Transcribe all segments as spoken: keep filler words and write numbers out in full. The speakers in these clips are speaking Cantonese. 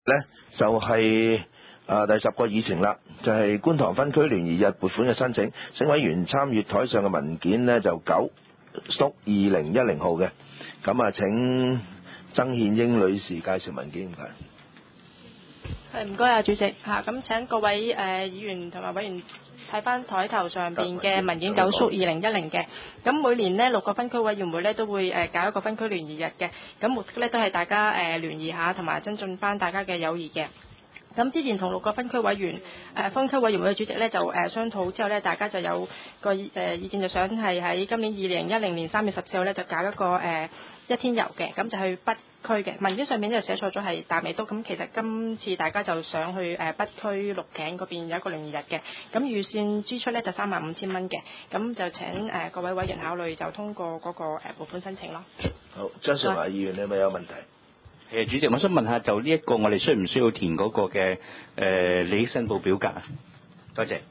咧就係、是、啊第十個議程啦，就係、是、觀塘分區聯誼日撥款嘅申請，請委員參閱台上嘅文件呢，就九縮二零一零號嘅，咁啊請曾憲英女士介紹文件唔該。 係唔該啊，主席嚇，咁、啊、請各位誒、呃、議員同埋委員睇翻台頭上邊嘅文件九縮二零一零嘅，咁每年呢，六個分區委員會咧都會誒、呃、搞一個分區聯誼日嘅，咁目的咧都係大家誒、呃、聯誼下同埋增進翻大家嘅友誼嘅。咁之前同六個分區委員誒、呃、分區委員會嘅主席咧就誒、呃、商討之後咧，大家就有個誒、呃、意見，就想係喺今年二零一零年三月十四號咧就搞一個誒、呃、一天遊嘅，咁就去北區嘅。文件上面就寫錯咗係大美督，咁其實今次大家就想去誒、呃、北區鹿頸嗰邊有一個聯誼日嘅，咁預算支出咧就三萬五千蚊嘅，咁就請誒、呃、各位委員考慮就通過嗰、那個誒撥款申請咯。 好，張兆華議員，你係咪有問題？ 誒，主席，我想問下，就呢一個我哋需唔需要填嗰個嘅誒、呃、利益申報表格啊？多謝。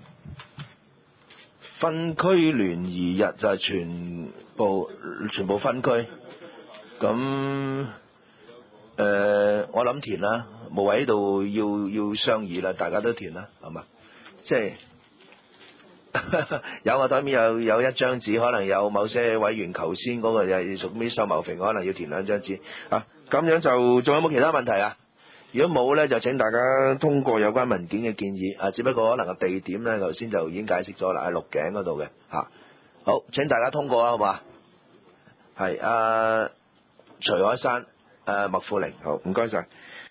分區聯誼日就係全部全部分區，咁誒、呃、我諗填啦，無謂喺度要要商議啦，大家都填啦，係嘛？即係有我台面有有一張紙，可能有某些委員求先嗰個又屬於收牟肥，可能要填兩張紙啊。咁樣就仲有冇其他問題啊？如果冇呢，就請大家通過有關文件嘅建議啊。只不過可能個地點呢，頭先就已經解釋咗啦，喺鹿頸嗰度嘅嚇。好，請大家通過啊，好嘛？係啊，徐海山、誒麥富玲，好唔該晒。